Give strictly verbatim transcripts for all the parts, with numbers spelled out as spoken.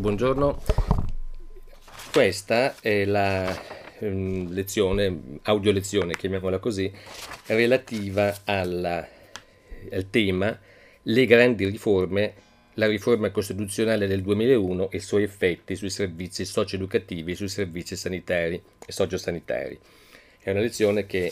buongiorno. Questa è la um, lezione, audio lezione, chiamiamola così, relativa alla, al tema le grandi riforme, la riforma costituzionale del duemilauno e i suoi effetti sui servizi socio-educativi e sui servizi sanitari e sociosanitari. È una lezione che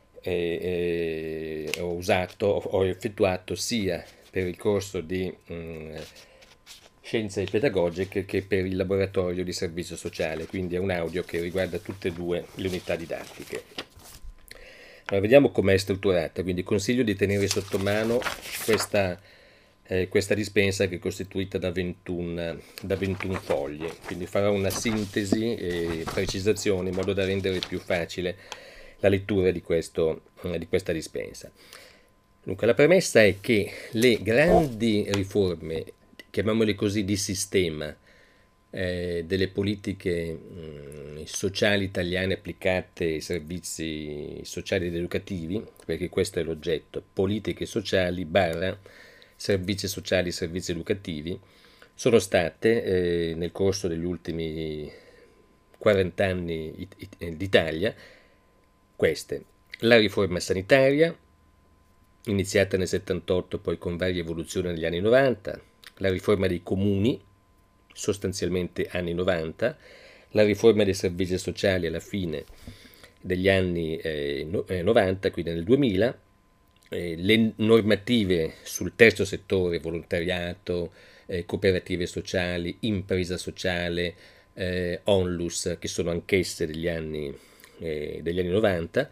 eh, eh, ho usato, ho effettuato sia per il corso di mh, scienze pedagogiche che per il laboratorio di servizio sociale, quindi è un audio che riguarda tutte e due le unità didattiche. Allora, vediamo com'è strutturata, quindi consiglio di tenere sotto mano questa, eh, questa dispensa che è costituita da ventuno, da ventuno fogli, quindi farò una sintesi e precisazione in modo da rendere più facile la lettura di, questo, eh, di questa dispensa. Dunque, la premessa è che le grandi riforme, chiamiamole così, di sistema eh, delle politiche mh, sociali italiane applicate ai servizi sociali ed educativi, perché questo è l'oggetto, politiche sociali barra servizi sociali e servizi educativi, sono state eh, nel corso degli ultimi quaranta anni it- it- d'Italia queste: la riforma sanitaria, iniziata nel settantotto, poi con varie evoluzioni negli anni novanta, la riforma dei comuni, sostanzialmente anni novanta, la riforma dei servizi sociali alla fine degli anni eh, no, eh, novanta, quindi nel duemila, eh, le normative sul terzo settore, volontariato, eh, cooperative sociali, impresa sociale, eh, onlus, che sono anch'esse degli anni, eh, degli anni novanta.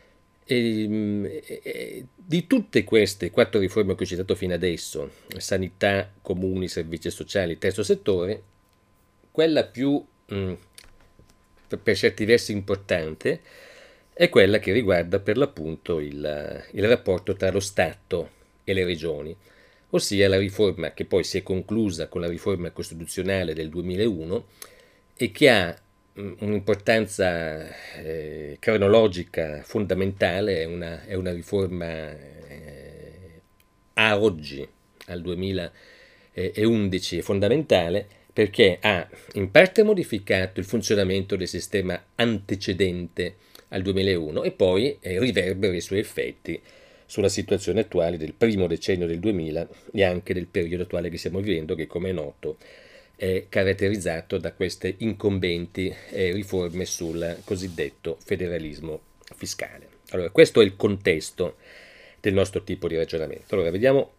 E, e, di tutte queste quattro riforme che ho citato fino adesso, sanità, comuni, servizi sociali, terzo settore, quella più mh, per, per certi versi importante è quella che riguarda per l'appunto il, il rapporto tra lo Stato e le regioni, ossia la riforma che poi si è conclusa con la riforma costituzionale del duemilauno e che ha un'importanza eh, cronologica fondamentale. È una, è una riforma eh, a oggi, al duemilaundici, è fondamentale perché ha in parte modificato il funzionamento del sistema antecedente al duemilauno e poi eh, riverbera i suoi effetti sulla situazione attuale del primo decennio del duemila e anche del periodo attuale che stiamo vivendo, che, come è noto, è caratterizzato da queste incombenti eh, riforme sul cosiddetto federalismo fiscale. Allora, questo è il contesto del nostro tipo di ragionamento. Allora, vediamo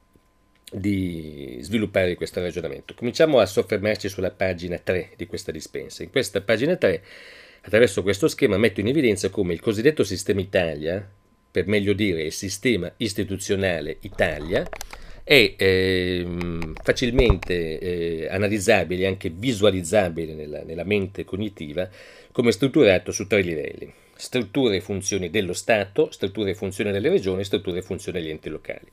di sviluppare questo ragionamento. Cominciamo a soffermarci sulla pagina tre di questa dispensa. In questa pagina tre, attraverso questo schema, metto in evidenza come il cosiddetto sistema Italia, per meglio dire il sistema istituzionale Italia, è eh, facilmente eh, analizzabile e anche visualizzabile nella, nella mente cognitiva come strutturato su tre livelli: strutture e funzioni dello Stato, strutture e funzioni delle regioni, strutture e funzioni degli enti locali.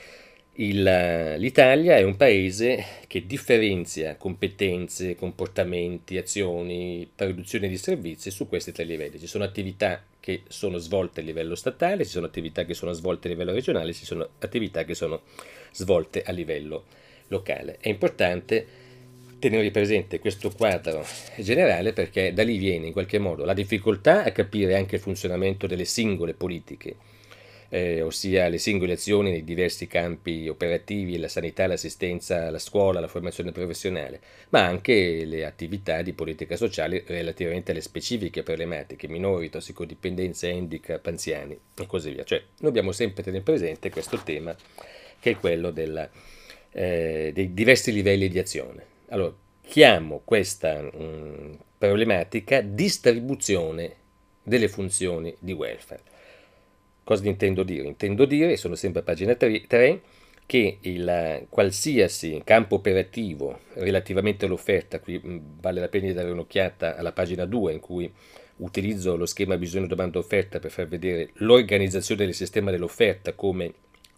Il, L'Italia è un paese che differenzia competenze, comportamenti, azioni, produzione di servizi su questi tre livelli. Ci sono attività che sono svolte a livello statale, ci sono attività che sono svolte a livello regionale, ci sono attività che sono svolte a livello locale. È importante tenere presente questo quadro generale perché da lì viene in qualche modo la difficoltà a capire anche il funzionamento delle singole politiche, eh, ossia le singole azioni nei diversi campi operativi, la sanità, l'assistenza, la scuola, la formazione professionale, ma anche le attività di politica sociale relativamente alle specifiche problematiche, minori, tossicodipendenza, handicap, anziani e così via. Cioè, noi dobbiamo sempre tenere presente questo tema, che è quello della, eh, dei diversi livelli di azione. Allora, chiamo questa mh, problematica distribuzione delle funzioni di welfare. Cosa intendo dire? Intendo dire, sono sempre a pagina tre, che il qualsiasi campo operativo relativamente all'offerta, qui mh, vale la pena di dare un'occhiata alla pagina due in cui utilizzo lo schema bisogno, domanda, offerta per far vedere l'organizzazione del sistema dell'offerta come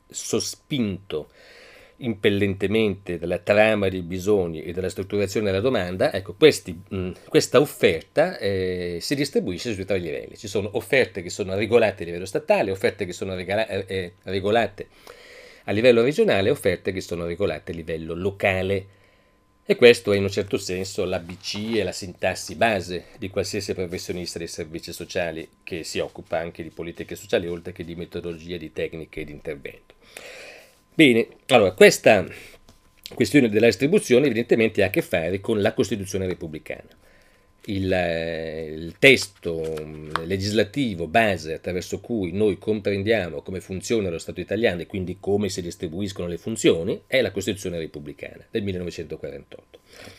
sospinto impellentemente dalla trama dei bisogni e dalla strutturazione della domanda. Ecco, questi, mh, questa offerta eh, si distribuisce sui tre livelli. Ci sono offerte che sono regolate a livello statale, offerte che sono regala- eh, regolate a livello regionale, offerte che sono regolate a livello locale. E questo è in un certo senso l'A B C e la sintassi base di qualsiasi professionista dei servizi sociali che si occupa anche di politiche sociali, oltre che di metodologie, di tecniche e di intervento. Bene, allora questa questione della distribuzione evidentemente ha a che fare con la Costituzione repubblicana. Il, il testo legislativo base attraverso cui noi comprendiamo come funziona lo Stato italiano e quindi come si distribuiscono le funzioni è la Costituzione repubblicana del millenovecentoquarantotto.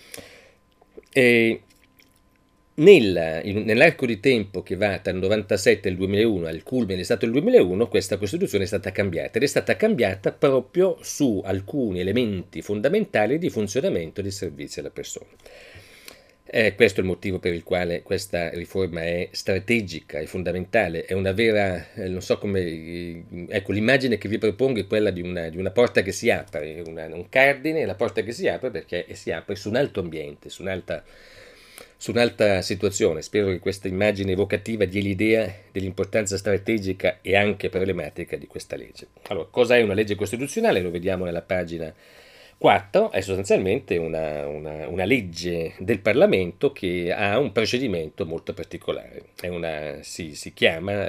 E nel, in, nell'arco di tempo che va dal novantasette al duemilauno, al culmine è stato il duemilauno, questa Costituzione è stata cambiata ed è stata cambiata proprio su alcuni elementi fondamentali di funzionamento dei servizi alla persona. Eh, questo è il motivo per il quale questa riforma è strategica, è fondamentale, è una vera, eh, non so come, eh, ecco, l'immagine che vi propongo è quella di una, di una porta che si apre, una, un cardine, la porta che si apre perché si apre su un alto ambiente, su un'alta, su un'alta situazione. Spero che questa immagine evocativa dia l'idea dell'importanza strategica e anche problematica di questa legge. Allora, cosa è una legge costituzionale? Lo vediamo nella pagina quattro, è sostanzialmente una, una, una legge del Parlamento che ha un procedimento molto particolare, è una, si, si chiama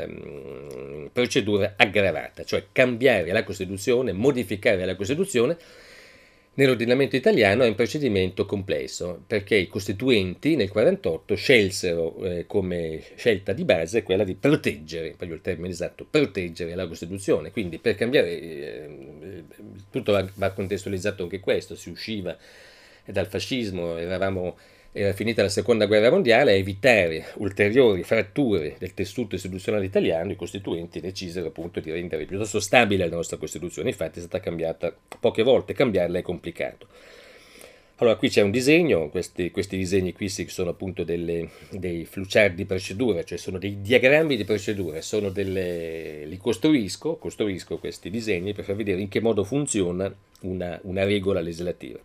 mh, procedura aggravata, cioè cambiare la Costituzione, modificare la Costituzione nell'ordinamento italiano è un procedimento complesso perché i costituenti nel quarantotto scelsero eh, come scelta di base quella di proteggere, proprio il termine esatto, proteggere la Costituzione, quindi per cambiare, eh, tutto va, va contestualizzato anche questo, si usciva dal fascismo, eravamo, era finita la seconda guerra mondiale, a evitare ulteriori fratture del tessuto istituzionale italiano, i costituenti decisero appunto di rendere piuttosto stabile la nostra Costituzione, infatti è stata cambiata poche volte, cambiarla è complicato. Allora qui c'è un disegno, questi, questi disegni qui sono appunto delle, dei flowchart di procedura, cioè sono dei diagrammi di procedura, sono delle, li costruisco, costruisco questi disegni per far vedere in che modo funziona una, una regola legislativa.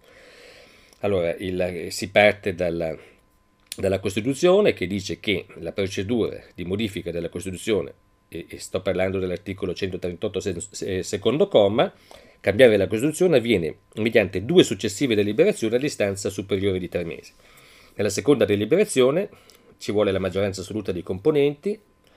Allora, il, si parte dalla, dalla Costituzione che dice che la procedura di modifica della Costituzione, e, e sto parlando dell'articolo centotrentotto se, secondo comma, cambiare la Costituzione avviene mediante due successive deliberazioni a distanza superiore di tre mesi. Nella seconda deliberazione ci vuole la maggioranza assoluta dei componenti,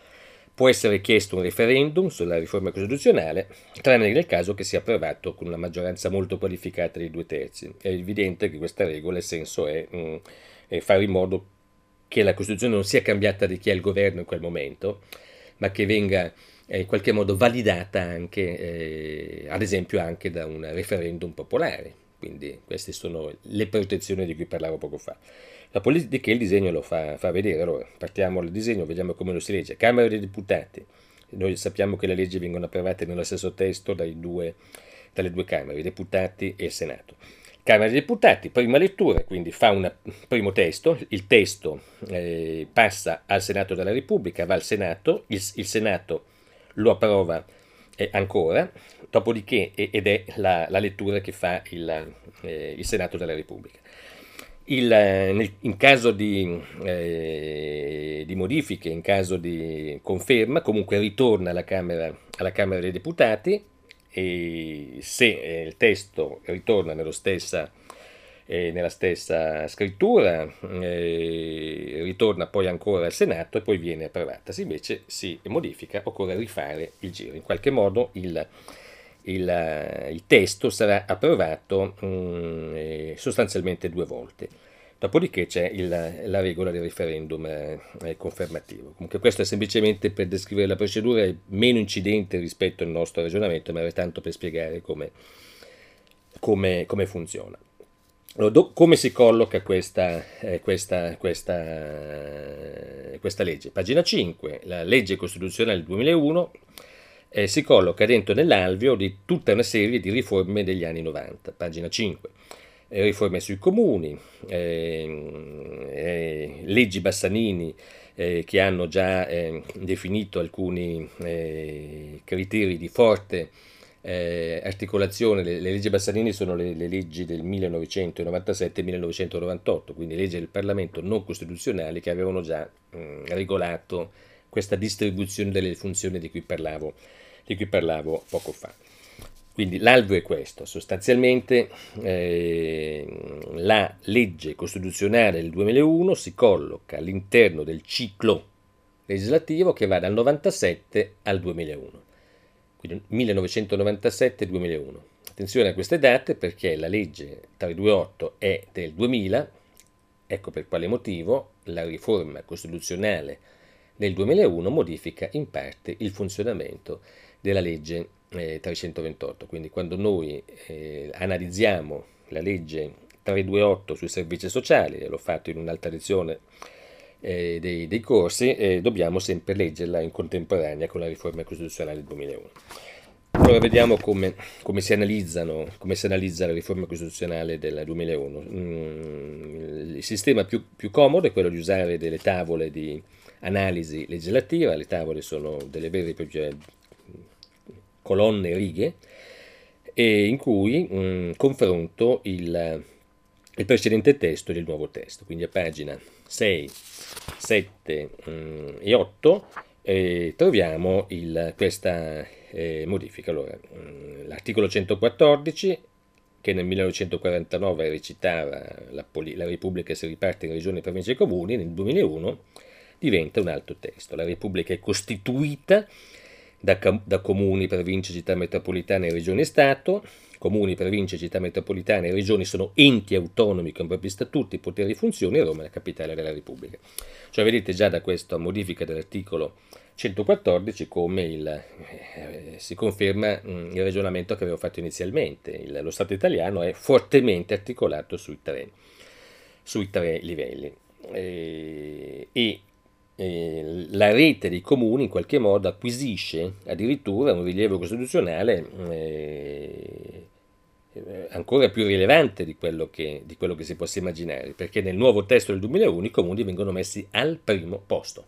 può essere chiesto un referendum sulla riforma costituzionale, tranne nel caso che sia approvato con una maggioranza molto qualificata di due terzi. È evidente che questa regola, il senso è, mh, è fare in modo che la Costituzione non sia cambiata di chi è il governo in quel momento, ma che venga eh, in qualche modo validata anche, eh, ad esempio, anche da un referendum popolare. Quindi queste sono le protezioni di cui parlavo poco fa. Dopodiché il disegno lo fa, fa vedere. Allora, partiamo dal disegno, vediamo come lo si legge. Camera dei Deputati. Noi sappiamo che le leggi vengono approvate nello stesso testo dai due, dalle due Camere, i Deputati e il Senato. Camera dei Deputati, prima lettura, quindi fa un primo testo, il testo eh, passa al Senato della Repubblica, va al Senato, il, il Senato lo approva eh, ancora, dopodiché, ed è la, la lettura che fa il, eh, il Senato della Repubblica. Il, nel, in caso di, eh, di modifiche, in caso di conferma, comunque ritorna alla Camera, alla Camera dei Deputati e se eh, il testo ritorna nello stessa, eh, nella stessa scrittura, eh, ritorna poi ancora al Senato e poi viene approvata. Se invece si modifica, occorre rifare il giro. In qualche modo il Il, il testo sarà approvato mh, eh, sostanzialmente due volte. Dopodiché c'è il, la regola del referendum eh, confermativo. Comunque questo è semplicemente per descrivere la procedura, è meno incidente rispetto al nostro ragionamento, ma è tanto per spiegare come, come, come funziona. Allora, do, come si colloca questa, eh, questa, questa, eh, questa legge? Pagina cinque, la legge costituzionale del duemilauno Eh, si colloca dentro nell'alveo di tutta una serie di riforme degli anni novanta, pagina cinque, eh, riforme sui comuni, eh, eh, leggi Bassanini eh, che hanno già eh, definito alcuni eh, criteri di forte eh, articolazione. Le, le leggi Bassanini sono le, le leggi del millenovecentonovantasette millenovecentonovantotto, quindi leggi del Parlamento non costituzionali che avevano già mh, regolato questa distribuzione delle funzioni di cui parlavo di cui parlavo poco fa. Quindi l'alveo è questo, sostanzialmente eh, la legge costituzionale del duemilauno si colloca all'interno del ciclo legislativo che va dal novantasette al duemilauno, quindi millenovecentonovantasette duemilauno. Attenzione a queste date perché la legge trecentoventotto è del duemila, ecco per quale motivo la riforma costituzionale del duemilauno modifica in parte il funzionamento della legge eh, trecentoventotto. Quindi quando noi eh, analizziamo la legge trecentoventotto sui servizi sociali, e l'ho fatto in un'altra lezione eh, dei, dei corsi, eh, dobbiamo sempre leggerla in contemporanea con la riforma costituzionale del duemilauno. Allora vediamo come, come, si analizzano, come si analizza la riforma costituzionale del duemilauno. Mm, il sistema più, più comodo è quello di usare delle tavole di analisi legislativa. Le tavole sono delle vere e proprie colonne e righe, e in cui mh, confronto il, il precedente testo e il nuovo testo. Quindi a pagina sei, sette mh, e otto eh, troviamo il, questa eh, modifica. Allora, mh, l'articolo centoquattordici, che nel millenovecentoquarantanove recitava la, la Repubblica si riparte in regioni, province e comuni, nel duemilauno diventa un altro testo. La Repubblica è costituita da, da comuni, province, città metropolitane, regioni e Stato. Comuni, province, città metropolitane e regioni sono enti autonomi con propri statuti, poteri e funzioni, e Roma è la capitale della Repubblica. Cioè vedete già da questa modifica dell'articolo centoquattordici come il, eh, si conferma mh, il ragionamento che avevo fatto inizialmente. Il, lo Stato italiano è fortemente articolato sui tre, sui tre livelli. E, e eh, la rete dei comuni in qualche modo acquisisce addirittura un rilievo costituzionale eh, ancora più rilevante di quello, che, di quello che si possa immaginare, perché nel nuovo testo del duemilauno i comuni vengono messi al primo posto.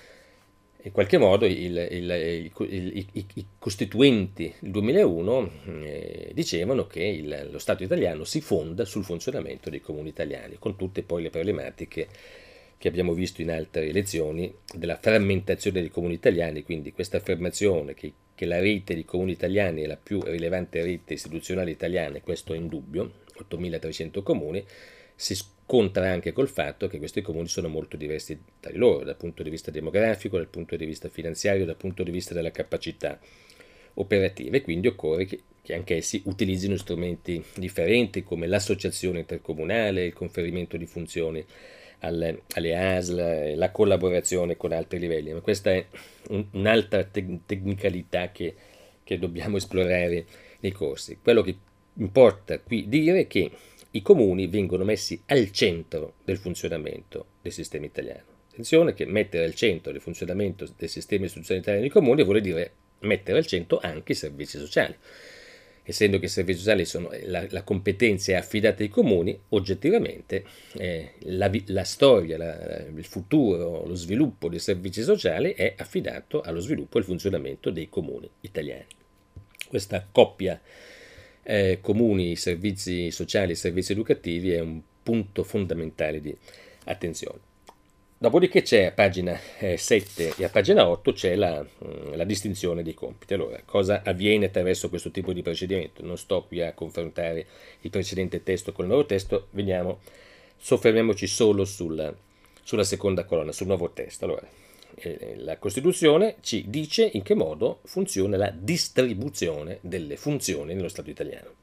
In qualche modo il, il, il, i, i, i costituenti del duemilauno eh, dicevano che il, lo Stato italiano si fonda sul funzionamento dei comuni italiani, con tutte poi le problematiche che abbiamo visto in altre lezioni della frammentazione dei comuni italiani. Quindi questa affermazione che, che la rete di comuni italiani è la più rilevante rete istituzionale italiana, e questo è indubbio, ottomilatrecento comuni, si scontra anche col fatto che questi comuni sono molto diversi tra di loro, dal punto di vista demografico, dal punto di vista finanziario, dal punto di vista della capacità operativa, e quindi occorre che, che anch'essi utilizzino strumenti differenti come l'associazione intercomunale, il conferimento di funzioni alle, alle A S L, la collaborazione con altri livelli. Ma questa è un, un'altra te- tecnicalità che, che dobbiamo esplorare nei corsi. Quello che importa qui dire è che i comuni vengono messi al centro del funzionamento del sistema italiano. Attenzione che mettere al centro del funzionamento del sistema istituzionale italiano i comuni vuol dire mettere al centro anche i servizi sociali. Essendo che i servizi sociali sono la, la competenza è affidata ai comuni, oggettivamente eh, la, la storia, la, il futuro, lo sviluppo dei servizi sociali è affidato allo sviluppo e al funzionamento dei comuni italiani. Questa coppia Eh, comuni, servizi sociali e servizi educativi è un punto fondamentale di attenzione. Dopodiché c'è a pagina eh, sette e a pagina otto c'è la, mh, la distinzione dei compiti. Allora, cosa avviene attraverso questo tipo di procedimento? Non sto qui a confrontare il precedente testo con il nuovo testo, vediamo, soffermiamoci solo sul, sulla seconda colonna, sul nuovo testo. Allora, la Costituzione ci dice in che modo funziona la distribuzione delle funzioni nello Stato italiano.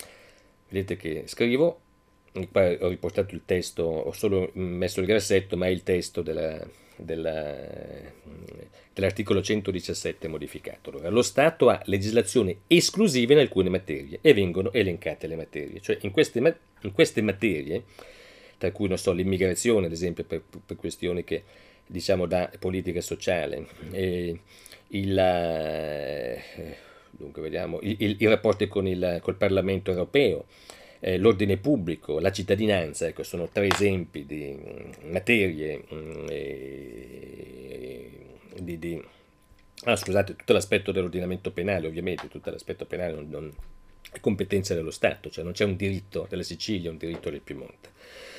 Vedete che scrivo, qua ho riportato il testo, ho solo messo il grassetto, ma è il testo della, della, dell'articolo centodiciassette modificato. Allora, lo Stato ha legislazione esclusiva in alcune materie e vengono elencate le materie. Cioè in queste, in queste materie, tra cui non so, l'immigrazione ad esempio per, per questioni che diciamo da politica sociale, e il, eh, dunque vediamo, il, il, i rapporti con il col Parlamento europeo, eh, l'ordine pubblico, la cittadinanza, ecco, sono tre esempi di mh, materie mh, e, di, di ah, scusate, tutto l'aspetto dell'ordinamento penale, ovviamente tutto l'aspetto penale non, non è competenza dello Stato, cioè non c'è un diritto della Sicilia, un diritto del Piemonte.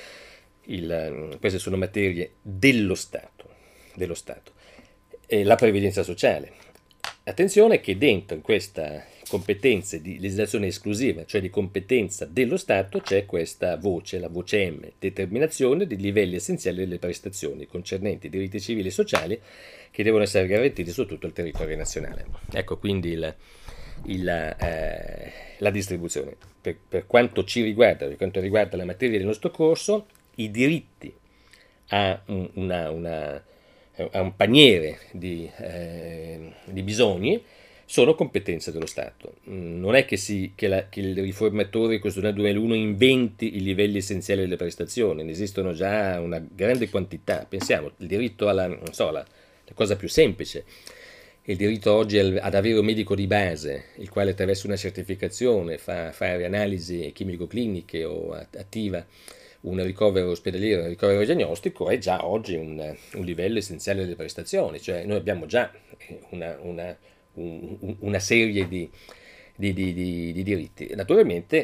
Il, queste sono materie dello Stato, dello Stato. E la previdenza sociale, attenzione che dentro in questa competenze di legislazione esclusiva, cioè di competenza dello Stato, c'è questa voce, la voce M, determinazione dei livelli essenziali delle prestazioni concernenti i diritti civili e sociali che devono essere garantiti su tutto il territorio nazionale. Ecco quindi il, il, eh, la distribuzione. Per, per quanto ci riguarda, per quanto riguarda la materia del nostro corso, i diritti a, un, una, una, a un paniere di, eh, di bisogni sono competenza dello Stato. Non è che, si, che, la, che il riformatore costituzionale duemilauno inventi i livelli essenziali delle prestazioni, ne esistono già una grande quantità. Pensiamo, il diritto alla, non so, la, la cosa più semplice, il diritto oggi ad avere un medico di base, il quale attraverso una certificazione fa fare analisi chimico-cliniche o attiva un ricovero ospedaliero, un ricovero diagnostico, è già oggi un, un livello essenziale delle prestazioni, cioè noi abbiamo già una, una, un, una serie di, di, di, di, di diritti. Naturalmente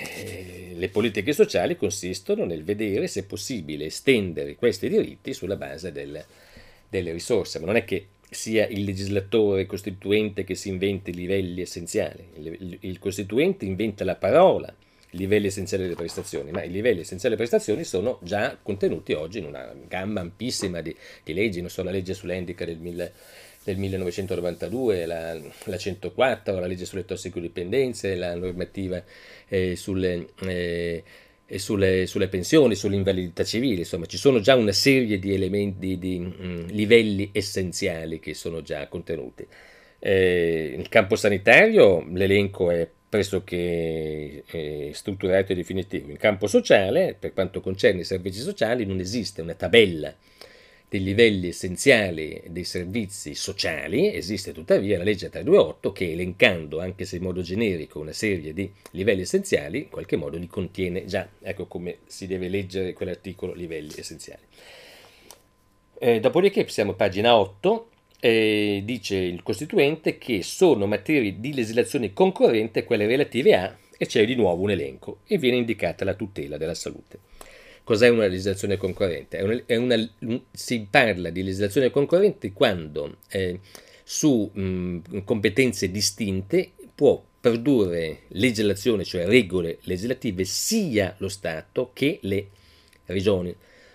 eh, le politiche sociali consistono nel vedere se è possibile estendere questi diritti sulla base del, delle risorse, ma non è che sia il legislatore costituente che si inventa i livelli essenziali, il, il, il costituente inventa la parola livelli essenziali delle prestazioni, ma i livelli essenziali delle prestazioni sono già contenuti oggi in una gamma ampissima di, di leggi, non so, la legge sull'handicap del, mille, del millenovecentonovantadue, la, la centoquattro, la legge sulle tossicodipendenze, la normativa eh, sulle... Eh, e sulle, sulle pensioni, sull'invalidità civile, insomma ci sono già una serie di elementi, di, di mh, livelli essenziali che sono già contenuti. Eh, nel campo sanitario l'elenco è pressoché eh, strutturato e definitivo. In campo sociale, per quanto concerne i servizi sociali, non esiste una tabella dei livelli essenziali dei servizi sociali, esiste tuttavia la legge trecentoventotto che, elencando anche se in modo generico una serie di livelli essenziali, in qualche modo li contiene già. Ecco come si deve leggere quell'articolo livelli essenziali. Eh, dopodiché siamo a pagina otto, eh, dice il Costituente che sono materie di legislazione concorrente quelle relative a, e c'è di nuovo un elenco, e viene indicata la tutela della salute. Cos'è una legislazione concorrente? È una, è una, si parla di legislazione concorrente quando eh, su mh, competenze distinte può produrre legislazione, cioè regole legislative, sia lo Stato che le regioni.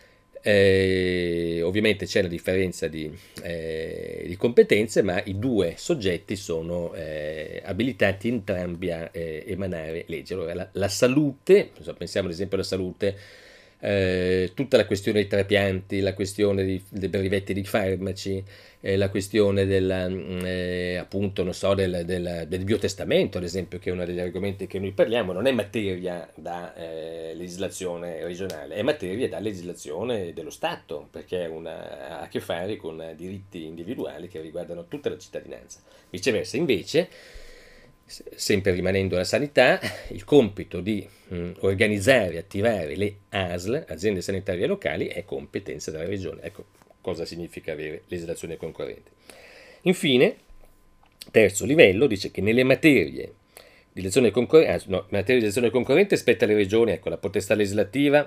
Eh, ovviamente c'è una differenza di, eh, di competenze, ma i due soggetti sono eh, abilitati entrambi a eh, emanare leggi. Allora, la, la salute, pensiamo ad esempio alla salute, Eh, tutta la questione dei trapianti, la questione di, dei brevetti di farmaci, eh, la questione della, eh, appunto, non so, del, del, del biotestamento, ad esempio, che è uno degli argomenti che noi parliamo, non è materia da eh, legislazione regionale, è materia da legislazione dello Stato, perché una, ha a che fare con diritti individuali che riguardano tutta la cittadinanza. Viceversa, invece, sempre rimanendo alla sanità, il compito di mh, organizzare e attivare le A S L, aziende sanitarie locali, è competenza della regione. Ecco cosa significa avere legislazione concorrente. Infine, terzo livello, dice che nelle materie di legislazione concorrente, no, materia di legislazione concorrente spetta alle regioni, ecco, la potestà legislativa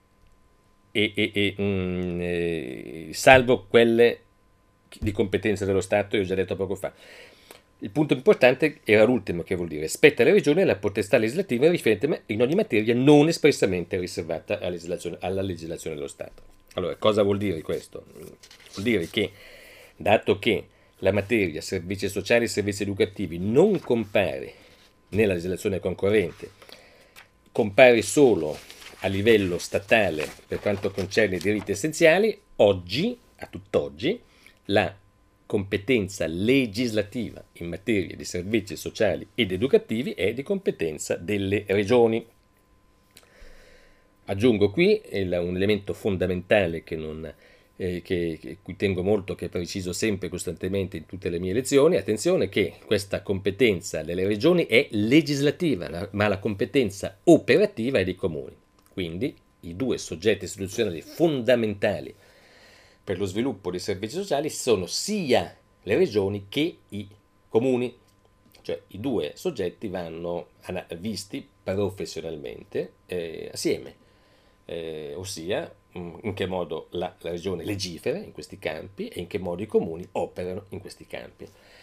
e, e, e, mh, e salvo quelle di competenza dello Stato, io ho già detto poco fa. Il punto importante era l'ultimo, che vuol dire spetta alle regioni la potestà legislativa riferente in ogni materia non espressamente riservata alla legislazione, alla legislazione dello Stato. Allora, cosa vuol dire questo? Vuol dire che, dato che la materia servizi sociali e servizi educativi non compare nella legislazione concorrente, compare solo a livello statale per quanto concerne i diritti essenziali, oggi, a tutt'oggi, la competenza legislativa in materia di servizi sociali ed educativi è di competenza delle regioni. Aggiungo qui un elemento fondamentale che non, eh, che, che, cui tengo molto, che preciso sempre costantemente in tutte le mie lezioni. Attenzione che questa competenza delle regioni è legislativa, ma la competenza operativa è dei comuni. Quindi i due soggetti istituzionali fondamentali per lo sviluppo dei servizi sociali sono sia le regioni che i comuni, cioè i due soggetti vanno visti professionalmente eh, assieme, eh, ossia in che modo la, la regione legifera in questi campi e in che modo i comuni operano in questi campi.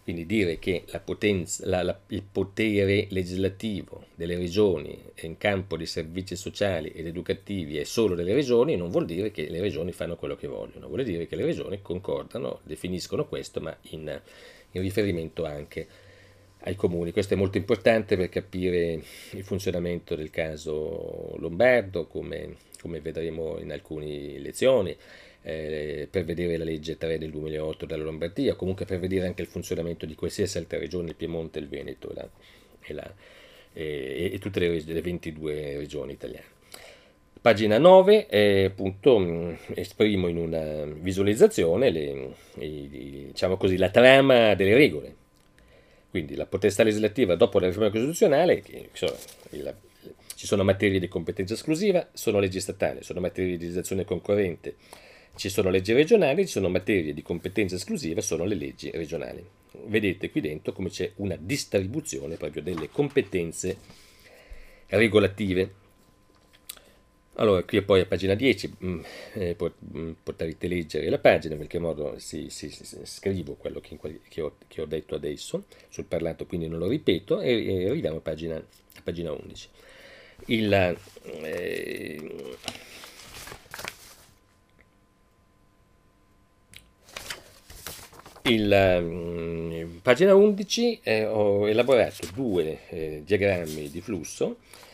Quindi dire che la potenza, la- la- il potere legislativo delle regioni in campo di servizi sociali ed educativi è solo delle regioni non vuol dire che le regioni fanno quello che vogliono, vuol dire che le regioni concordano, definiscono questo, ma in, in riferimento anche ai comuni. Questo è molto importante per capire il funzionamento del caso Lombardo, come, come vedremo in alcune lezioni, eh, per vedere la legge tre del duemilaotto della Lombardia, comunque per vedere anche il funzionamento di qualsiasi altra regione, il Piemonte, il Veneto e, la- e la- e- e tutte le, reg- le ventidue regioni italiane. Pagina nove, eh, appunto, mh, esprimo in una visualizzazione le- i- diciamo così, la trama delle regole. Quindi la potestà legislativa dopo la riforma costituzionale, che, so, il- ci sono materie di competenza esclusiva, sono leggi statali, sono materie di legislazione concorrente, ci sono leggi regionali, ci sono materie di competenza esclusiva, sono le leggi regionali. Vedete qui dentro come c'è una distribuzione proprio delle competenze regolative. Allora, qui poi a pagina dieci mh, eh, pot- mh, potrete leggere la pagina, in qualche modo si, si- si- scrivo quello che, in qual- che ho, che ho detto adesso sul parlato, quindi non lo ripeto, e, e arriviamo a pagina, a pagina undici. Il, eh, il, mm, pagina undici, eh, ho elaborato due eh, diagrammi di flusso,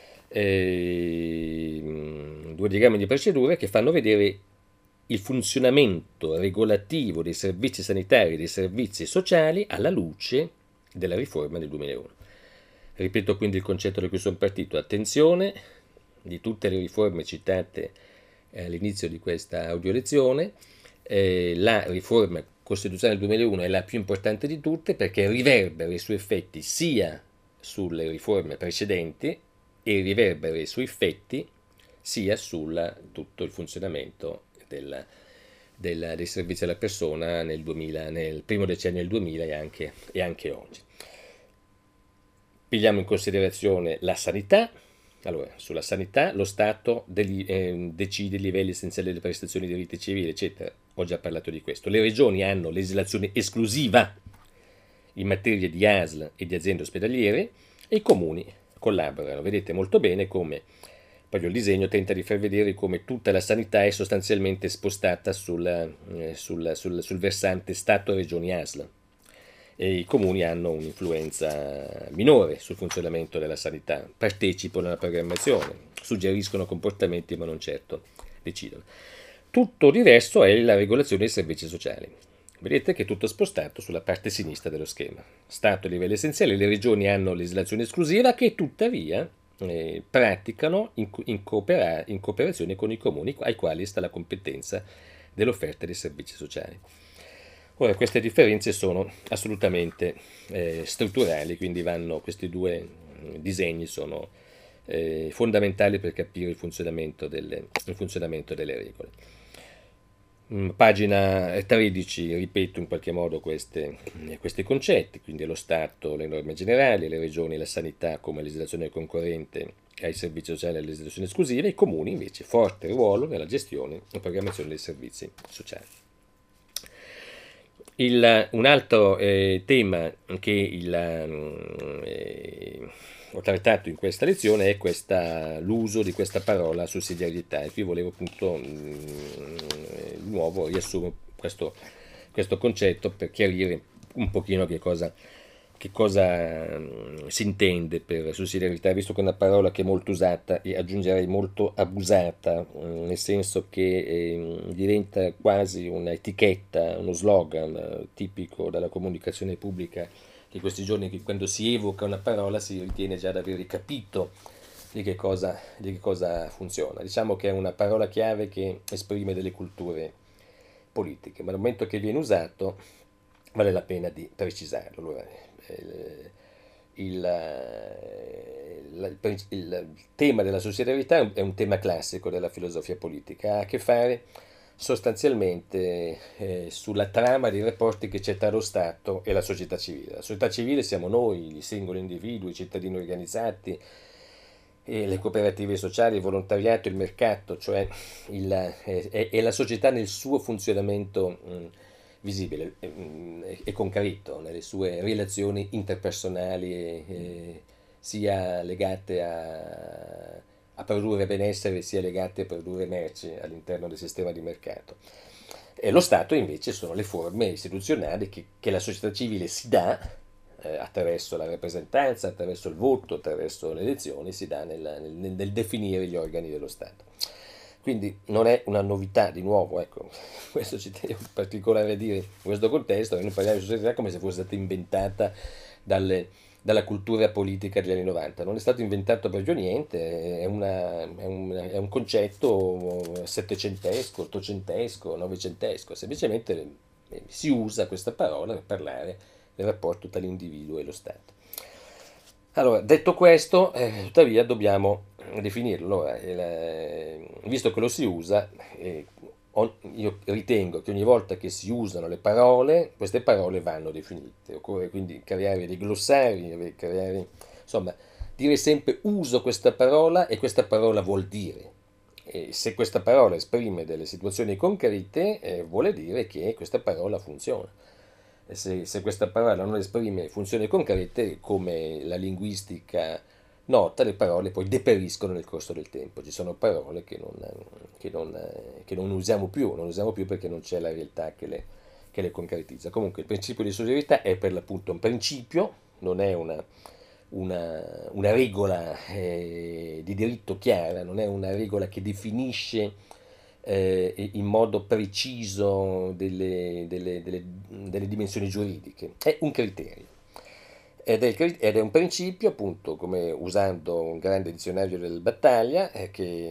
eh, mm, due diagrammi di procedure che fanno vedere il funzionamento regolativo dei servizi sanitari e dei servizi sociali alla luce della riforma del duemilauno. Ripeto quindi il concetto da cui sono partito: attenzione, di tutte le riforme citate eh, all'inizio di questa audio lezione, eh, la riforma costituzionale del duemilauno è la più importante di tutte perché riverbera i suoi effetti sia sulle riforme precedenti e riverbera i suoi effetti sia su tutto il funzionamento del, del, dei servizi alla persona nel, duemila, nel primo decennio del duemila e anche, e anche oggi. Pigliamo in considerazione la sanità. Allora, sulla sanità lo Stato degli, eh, decide i livelli essenziali delle prestazioni di diritti civili, eccetera. Ho già parlato di questo. Le regioni hanno legislazione esclusiva in materia di A S L e di aziende ospedaliere e i comuni collaborano. Vedete molto bene come proprio il disegno tenta di far vedere come tutta la sanità è sostanzialmente spostata sul, eh, sul, sul, sul versante Stato-Regioni-A S L. E i comuni hanno un'influenza minore sul funzionamento della sanità, partecipano alla programmazione, suggeriscono comportamenti ma non certo decidono. Tutto diverso è la regolazione dei servizi sociali. Vedete che è tutto spostato sulla parte sinistra dello schema. Stato a livello essenziale, le regioni hanno legislazione esclusiva che tuttavia eh, praticano in, in, coopera, in cooperazione con i comuni ai quali sta la competenza dell'offerta dei servizi sociali. Ora, queste differenze sono assolutamente eh, strutturali, quindi vanno, questi due mh, disegni sono eh, fondamentali per capire il funzionamento delle, il funzionamento delle regole. Mm, Pagina tredici, ripeto in qualche modo queste, questi concetti, quindi lo Stato, le norme generali, le regioni, la sanità come legislazione concorrente ai servizi sociali e alle legislazioni esclusive, i comuni invece forte ruolo nella gestione e programmazione dei servizi sociali. Il, un altro eh, tema che il, eh, ho trattato in questa lezione è questa, l'uso di questa parola sussidiarietà, e qui volevo appunto mh, di nuovo riassumere questo, questo concetto per chiarire un pochino che cosa, che cosa mh, si intende per sussidiarietà, visto che è una parola che è molto usata e aggiungerei molto abusata, mh, nel senso che eh, diventa quasi un'etichetta, uno slogan eh, tipico della comunicazione pubblica di questi giorni, che quando si evoca una parola si ritiene già di aver capito di che cosa, di che cosa funziona. Diciamo che è una parola chiave che esprime delle culture politiche, ma nel momento che viene usato vale la pena di precisarlo. Allora, il, il, il, il tema della sussidiarietà è un tema classico della filosofia politica, ha a che fare sostanzialmente eh, sulla trama dei rapporti che c'è tra lo Stato e la società civile. La società civile siamo noi, i singoli individui, i cittadini organizzati, e le cooperative sociali, il volontariato, il mercato, cioè il, è, è la società nel suo funzionamento mh, visibile e, e concreto nelle sue relazioni interpersonali, eh, sia legate a, a produrre benessere, sia legate a produrre merci all'interno del sistema di mercato. E lo Stato invece sono le forme istituzionali che, che la società civile si dà eh, attraverso la rappresentanza, attraverso il voto, attraverso le elezioni, si dà nel, nel, nel definire gli organi dello Stato. Quindi non è una novità, di nuovo, ecco, questo ci tengo in particolare a dire in questo contesto, che noi parliamo di società come se fosse stata inventata dalle, dalla cultura politica degli anni novanta. Non è stato inventato per niente, è, una, è, un, è un concetto settecentesco, ottocentesco, novecentesco, semplicemente si usa questa parola per parlare del rapporto tra l'individuo e lo Stato. Allora, detto questo, eh, tuttavia dobbiamo definirlo. Allora, il, visto che lo si usa, eh, on, io ritengo che ogni volta che si usano le parole, queste parole vanno definite. Occorre quindi creare dei glossari, creare, insomma, dire sempre uso questa parola e questa parola vuol dire. E se questa parola esprime delle situazioni concrete, eh, vuole dire che questa parola funziona. Se, se questa parola non esprime funzioni concrete, come la linguistica nota, le parole poi deperiscono nel corso del tempo. Ci sono parole che non, che non, che non usiamo più, non usiamo più perché non c'è la realtà che le, che le concretizza. Comunque il principio di sussidiarietà è per l'appunto un principio, non è una, una, una regola eh, di diritto chiara, non è una regola che definisce eh, in modo preciso delle, delle, delle, delle dimensioni giuridiche, è un criterio. Ed è, il, ed è un principio, appunto, come usando un grande dizionario del Battaglia, eh, che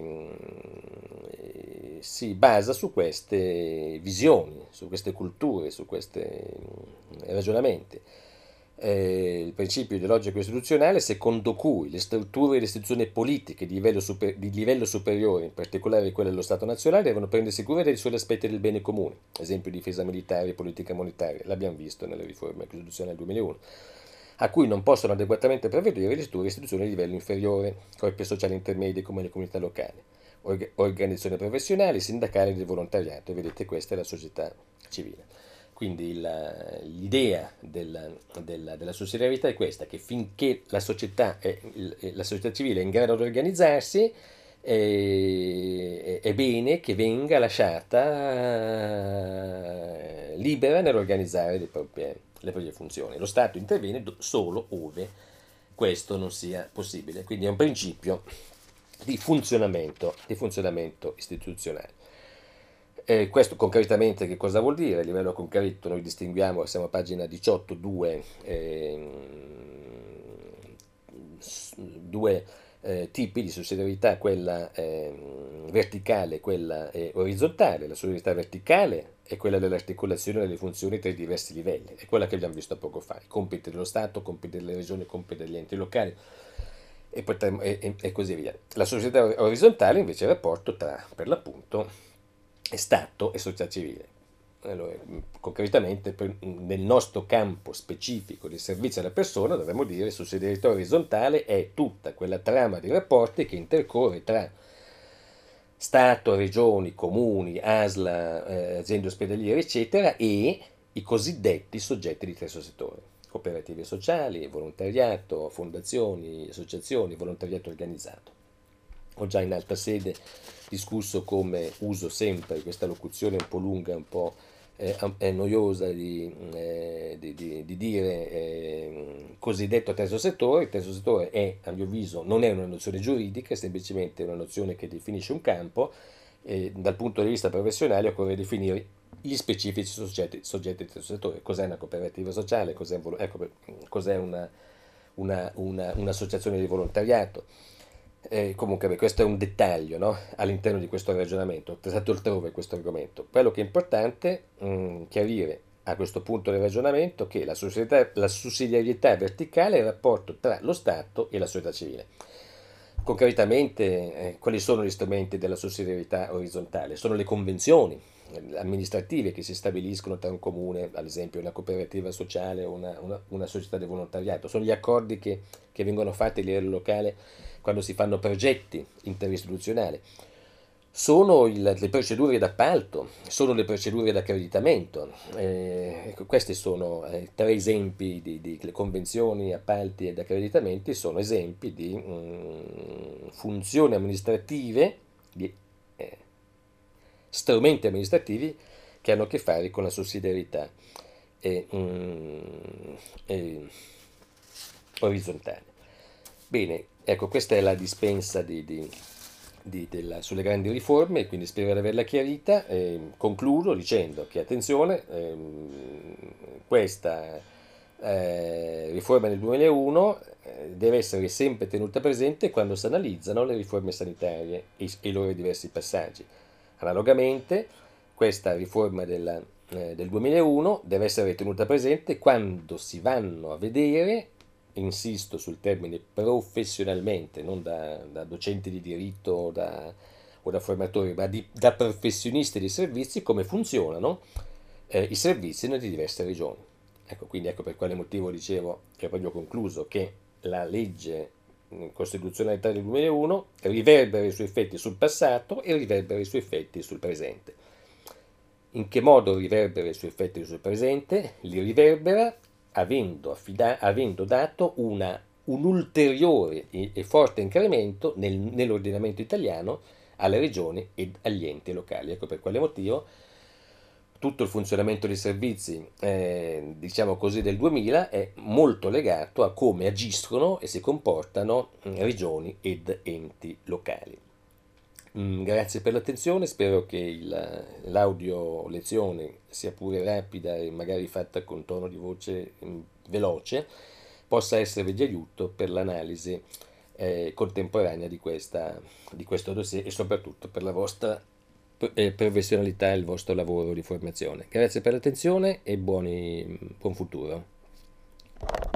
mh, si basa su queste visioni, su queste culture, su questi ragionamenti. Eh, il principio ideologico istituzionale secondo cui le strutture e le istituzioni politiche di livello, super, di livello superiore, in particolare quelle dello Stato nazionale, devono prendersi cura dei soli aspetti del bene comune, esempio difesa militare e politica monetaria, l'abbiamo visto nelle riforme costituzionali del duemilauno, a cui non possono adeguatamente provvedere le strutture e istituzioni di livello inferiore, corpi sociali intermedi come le comunità locali, org- organizzazioni professionali, sindacali e del volontariato, e vedete questa è la società civile. Quindi il, l'idea della, della, della sussidiarietà è questa, che finché la società, è, la società civile è in grado di organizzarsi, è, è bene che venga lasciata libera nell'organizzare le proprie, le proprie funzioni. Lo Stato interviene solo ove questo non sia possibile. Quindi è un principio di funzionamento, di funzionamento istituzionale. Eh, questo concretamente che cosa vuol dire? A livello concreto noi distinguiamo, siamo a pagina diciotto, due, eh, due eh, tipi di sussidiarietà, quella eh, verticale e quella eh, orizzontale. La sussidiarietà verticale è quella dell'articolazione delle funzioni tra i diversi livelli, è quella che abbiamo visto poco fa, i compiti dello Stato, i compiti delle regioni, i compiti degli enti locali e, potremmo, e, e, e così via. La società orizzontale invece è il rapporto tra, per l'appunto, Stato e società civile. Allora, concretamente per, nel nostro campo specifico di servizio alla persona dovremmo dire che sussidiarietà orizzontale è tutta quella trama di rapporti che intercorre tra Stato, regioni, comuni, A S L A, eh, aziende ospedaliere eccetera e i cosiddetti soggetti di terzo settore, cooperative sociali, volontariato, fondazioni, associazioni, volontariato organizzato. Ho già in altra sede discusso come uso sempre questa locuzione un po' lunga, un po' eh, noiosa di, eh, di, di, di dire eh, cosiddetto terzo settore. Il terzo settore è, a mio avviso, non è una nozione giuridica, è semplicemente una nozione che definisce un campo e dal punto di vista professionale occorre definire gli specifici soggetti, soggetti del terzo settore. Cos'è una cooperativa sociale, cos'è, un, ecco, cos'è una, una, una, un'associazione di volontariato. Eh, comunque beh, questo è un dettaglio, no? All'interno di questo ragionamento, ho trattato altrove questo argomento. Quello che è importante mh, chiarire a questo punto del ragionamento è che la, società, la sussidiarietà verticale è il rapporto tra lo Stato e la società civile. Concretamente, eh, quali sono gli strumenti della sussidiarietà orizzontale? Sono le convenzioni amministrative che si stabiliscono tra un comune, ad esempio una cooperativa sociale o una, una, una società di volontariato. Sono gli accordi che, che vengono fatti a livello locale quando si fanno progetti interistituzionali. sono il- le procedure d'appalto, sono le procedure d'accreditamento. Eh, ecco, questi sono eh, tre esempi di, di le convenzioni, appalti ed accreditamenti, sono esempi di mm, funzioni amministrative, di eh, strumenti amministrativi che hanno a che fare con la sussidiarietà e, mm, e orizzontale. Bene, ecco, questa è la dispensa di, di- di- della- sulle grandi riforme, quindi spero di averla chiarita. Eh, concludo dicendo che attenzione, ehm, questa eh, riforma del duemilauno eh, deve essere sempre tenuta presente quando si analizzano le riforme sanitarie e, e i loro diversi passaggi. Analogamente, questa riforma della- eh, del duemilauno deve essere tenuta presente quando si vanno a vedere, insisto sul termine professionalmente, non da, da docenti di diritto o da, o da formatori, ma di- da professionisti dei servizi, come funzionano eh, i servizi nelle diverse regioni. Ecco, quindi ecco per quale motivo dicevo, che ho proprio concluso, che la legge mh, costituzionalità del duemilauno riverbera i suoi effetti sul passato e riverbera i suoi effetti sul presente. In che modo riverbera i suoi effetti sul presente? Li riverbera avendo, affida- avendo dato una- un ulteriore e, e forte incremento nel- nell'ordinamento italiano alle regioni ed agli enti locali. Ecco per quale motivo tutto il funzionamento dei servizi, eh, diciamo così, del duemila è molto legato a come agiscono e si comportano mm, regioni ed enti locali. Mm, Grazie per l'attenzione, spero che il- l'audio lezione, sia pure rapida e magari fatta con tono di voce mm, veloce, possa esservi di aiuto per l'analisi eh, contemporanea di questa, di questo dossier e soprattutto per la vostra eh, professionalità e il vostro lavoro di formazione. Grazie per l'attenzione e buoni, buon futuro.